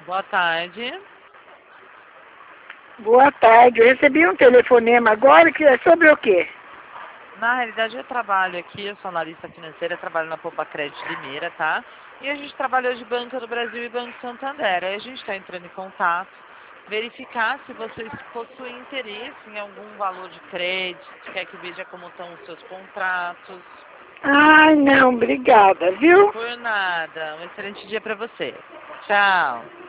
Boa tarde. Boa tarde, eu recebi um telefonema agora que é sobre o quê? Na realidade, eu trabalho aqui, eu sou analista financeira, trabalho na Poupa Crédito Limeira, tá? E a gente trabalhou de Banco do Brasil e Banco Santander. Aí a gente está entrando em contato, verificar se vocês possuem interesse em algum valor de crédito, quer que veja como estão os seus contratos. Ai, não, obrigada, viu? Por nada. Um excelente dia para você. Tchau.